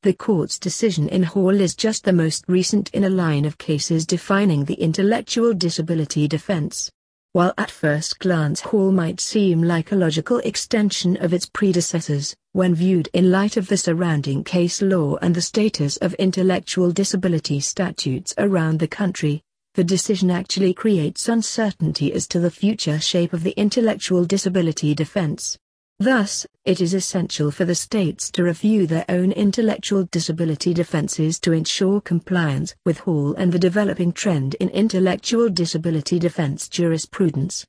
The court's decision in Hall is just the most recent in a line of cases defining the intellectual disability defense. While at first glance Hall might seem like a logical extension of its predecessors, when viewed in light of the surrounding case law and the status of intellectual disability statutes around the country, the decision actually creates uncertainty as to the future shape of the intellectual disability defense. Thus, it is essential for the states to review their own intellectual disability defenses to ensure compliance with Hall and the developing trend in intellectual disability defense jurisprudence.